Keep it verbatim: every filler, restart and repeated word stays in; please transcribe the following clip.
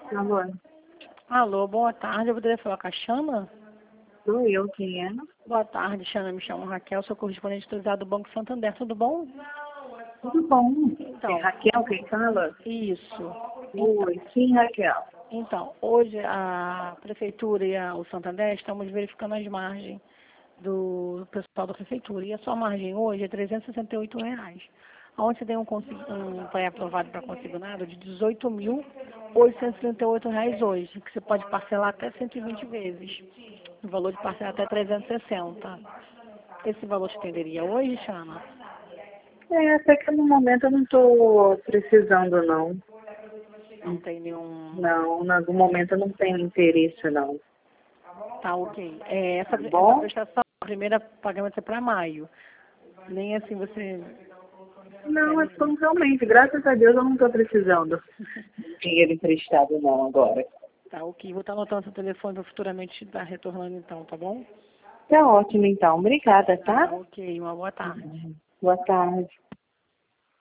Alô? Alô, boa tarde. Eu poderia falar com a Xana? Sou eu, quem é? Boa tarde, Xana. Me chamo Raquel, sou correspondente autorizado do Banco Santander. Tudo bom? Tudo bom? Então, É Raquel quem fala? isso. Oi, sim, Raquel. Então, hoje a Prefeitura e a, o Santander estamos verificando as margens do pessoal da Prefeitura. E a sua margem hoje é trezentos e sessenta e oito reais. Onde você tem um, consi- um pai aprovado para consignado de dezoito mil oitocentos e trinta e oito reais hoje, que você pode parcelar até cento e vinte vezes. O valor de parcela até trezentos e sessenta. Esse valor te atenderia hoje, Xana? É, até que no momento eu não estou precisando, não. Não tem nenhum... Não, no momento eu não tenho interesse, não. Tá, ok. É, essa, Tá essa bom? prestação, a primeira pagamento é para maio. Nem assim você... Não, é como realmente, graças a Deus eu não estou precisando de dinheiro emprestado, não, agora. Tá, ok. Vou estar anotando seu telefone para futuramente estar retornando então, tá bom? Tá ótimo, então. Obrigada, Tá, tá? ok. Uma boa tarde. Boa tarde.